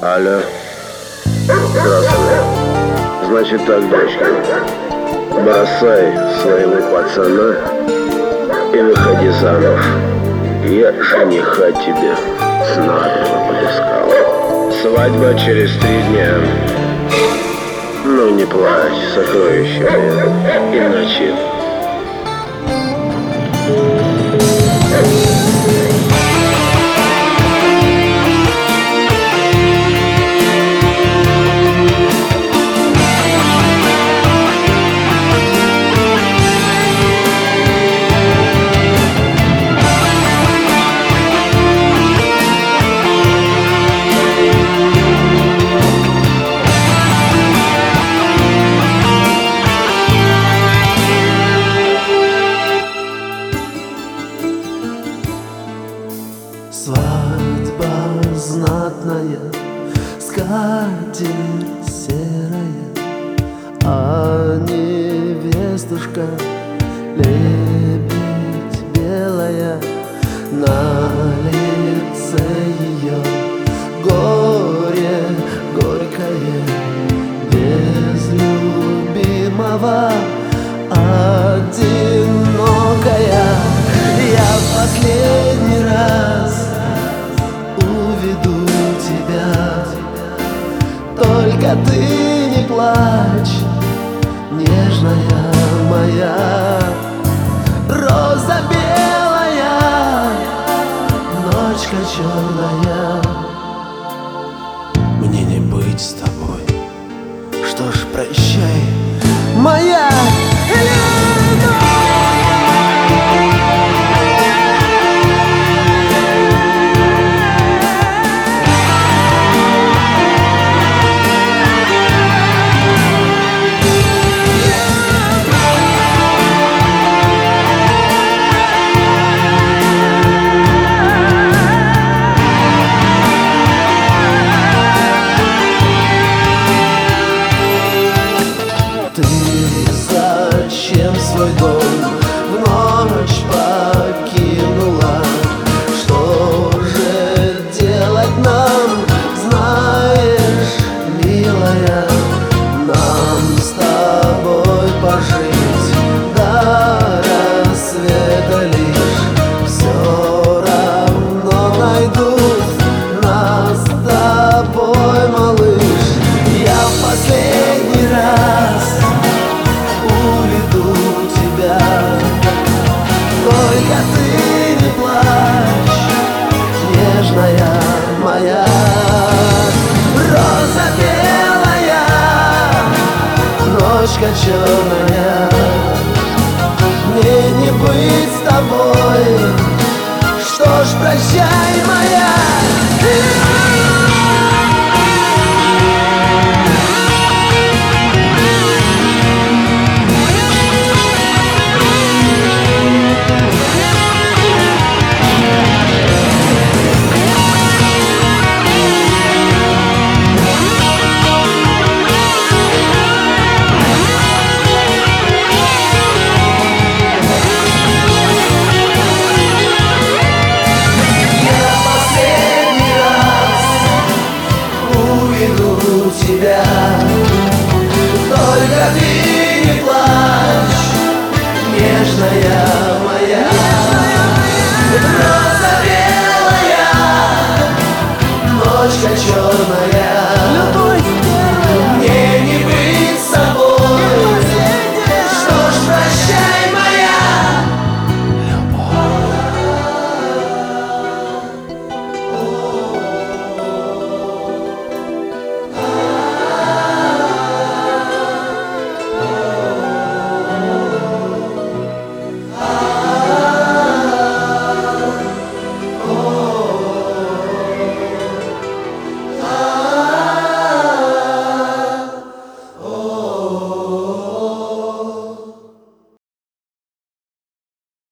Алло. Здравствуй. Значит так, дочка, бросай своего пацана и выходи замуж. Я жениха тебе надо подыскал. Свадьба через 3 дня. Ну не плачь, сокровище мое, иначе... Свадьба знатная, скатерть серая, а невестушка лебедь белая. На лице ее горе горькое, без любимого одинокая. Я в последний раз уведу тебя, только ты не плачь, нежная моя. Роза белая, ночка черная, мне не быть с тобой. Что ж, прощай, моя любовь. Зачем свой дом в ночь покинула? Что же делать нам, знаешь, милая? Нам с тобой пожить до рассвета лишь. Все равно найдут нас с тобой, малыш. Я в последний раз уведу тебя, только ты не плачь, нежная моя. Роза белая, ночка черная, мне не быть с тобой. Что ж, прощай, моя. Тебя, только ты не плачь, нежная моя. Роза белая, ночка черная.